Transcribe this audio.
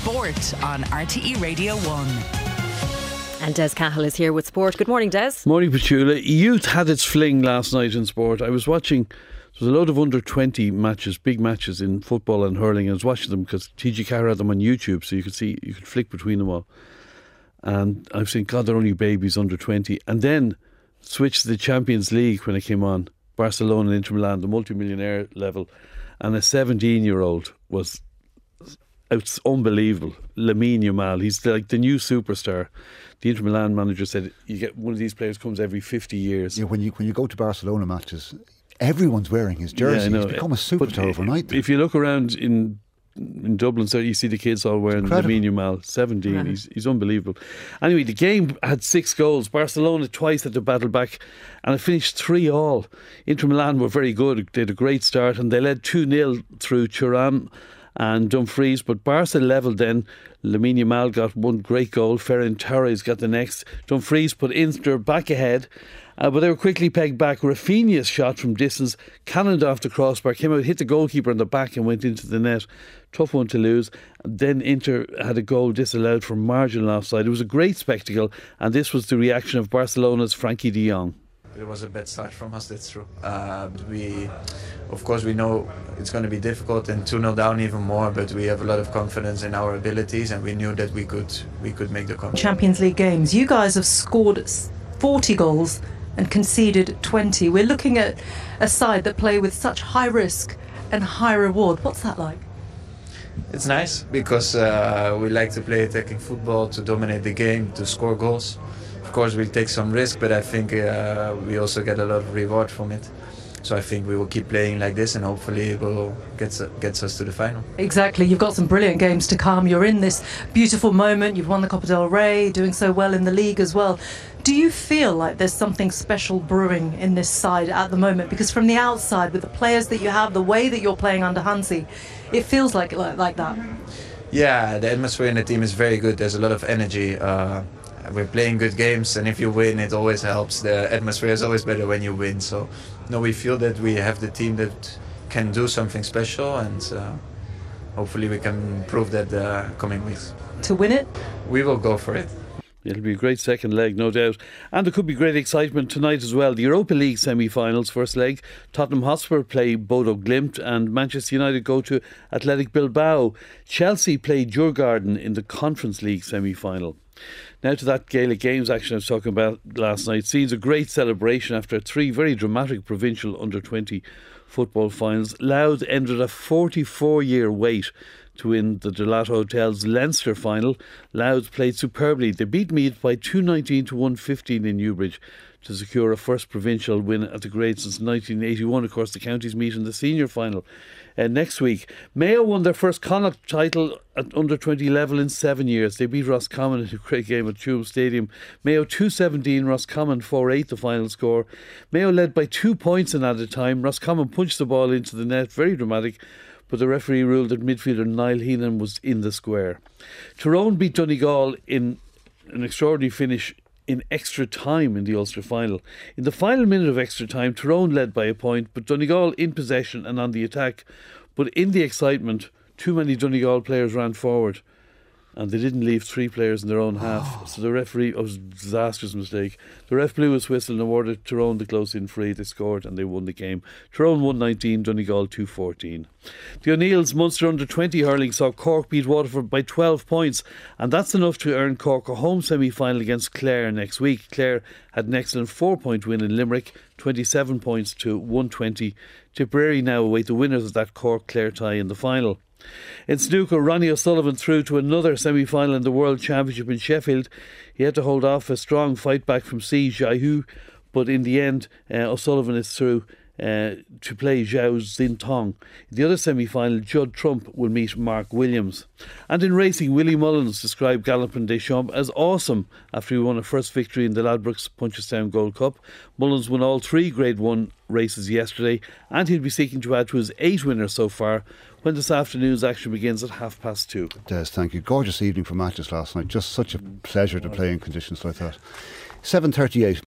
Sport on RTE Radio 1. And Des Cahill is here with sport. Good morning, Des. Morning, Petula. Youth had its fling last night in sport. I was watching, there was a load of under 20 matches, big matches in football and hurling. I was watching them because TG Carr had them on YouTube, so you could flick between them all. And I've seen, God, they're only babies under 20. And then switched to the Champions League when it came on. Barcelona and Inter Milan, the multi-millionaire level. And a 17-year-old was unbelievable. Lamine Yamal, he's like the new superstar. The Inter Milan manager said you get one of these players comes every 50 years. Yeah, when you go to Barcelona matches, everyone's wearing his jersey. He's become a superstar overnight. If you look around in Dublin, so you see the kids all wearing Lamine Yamal, 17. Yeah. He's unbelievable. Anyway, the game had 6 goals. Barcelona twice had to battle back, and it finished 3-3. Inter Milan were very good. They had a great start, and they led 2-0 through Thuram and Dumfries, but Barca levelled then. Lamine Yamal got one great goal. Ferran Torres got the next. Dumfries put Inter back ahead, but they were quickly pegged back. Rafinha's shot from distance cannoned off the crossbar, came out, hit the goalkeeper on the back and went into the net. Tough one to lose. And then Inter had a goal disallowed for marginal offside. It was a great spectacle, and this was the reaction of Barcelona's Frankie de Jong. It was a bad start from us, that's true. Of course, we know it's going to be difficult and 2-0 down even more, but we have a lot of confidence in our abilities and we knew that we could make the comeback. Champions League games, you guys have scored 40 goals and conceded 20. We're looking at a side that play with such high risk and high reward. What's that like? It's nice because we like to play attacking football, to dominate the game, to score goals. Of course, we'll take some risk, but I think we also get a lot of reward from it. So I think we will keep playing like this and hopefully it will gets us to the final. Exactly. You've got some brilliant games to come. You're in this beautiful moment. You've won the Copa del Rey, doing so well in the league as well. Do you feel like there's something special brewing in this side at the moment? Because from the outside, with the players that you have, the way that you're playing under Hansi, it feels like that. Yeah, the atmosphere in the team is very good. There's a lot of energy. We're playing good games, and if you win, it always helps. The atmosphere is always better when you win. So, no, we feel that we have the team that can do something special, and hopefully we can prove that the coming weeks. To win it? We will go for it. It'll be a great second leg, no doubt. And there could be great excitement tonight as well. The Europa League semi-finals, first leg. Tottenham Hotspur play Bodo Glimt and Manchester United go to Athletic Bilbao. Chelsea play Djurgården in the Conference League semi-final. Now to that Gaelic Games action I was talking about last night. Scenes a great celebration after 3 very dramatic provincial under-20 football finals. Louth ended a 44-year wait to win the Delat Hotel's Leinster final. Louth played superbly. They beat Meath by 219 to 115 in Newbridge to secure a first provincial win at the grade since 1981. Of course, the counties meet in the senior final next week. Mayo won their first Connacht title at under 20 level in 7 years. They beat Roscommon in a great game at Tuam Stadium. Mayo 217, Roscommon 4-8 the final score. Mayo led by 2 points in added time. Roscommon punched the ball into the net, very dramatic, but the referee ruled that midfielder Niall Heenan was in the square. Tyrone beat Donegal in an extraordinary finish in extra time in the Ulster final. In the final minute of extra time, Tyrone led by a point, but Donegal in possession and on the attack. But in the excitement, too many Donegal players ran forward and they didn't leave 3 players in their own half. So the referee, it was a disastrous mistake. The ref blew his whistle and awarded Tyrone the close-in free. They scored and they won the game. Tyrone 119, Donegal 214. The O'Neills Munster under-20 hurling saw Cork beat Waterford by 12 points, and that's enough to earn Cork a home semi-final against Clare next week. Clare had an excellent 4-point win in Limerick, 27 points to 120. Tipperary now await the winners of that Cork-Clare tie in the final. In snooker, Ronnie O'Sullivan through to another semi-final in the World Championship in Sheffield. He had to hold off a strong fight back from Si Jiahu, but in the end O'Sullivan is through to play Zhao Xintong. In the other semi-final, Judd Trump will meet Mark Williams. And in racing, Willie Mullins described Galopin Des Champs as awesome after he won a first victory in the Ladbrokes Punchestown Gold Cup. Mullins won all 3 Grade 1 races yesterday, and he'll be seeking to add to his 8 winners so far when this afternoon's action begins at 2:30. Des, thank you. Gorgeous evening for matches last night. Just such a pleasure to play in conditions like that. 7:38.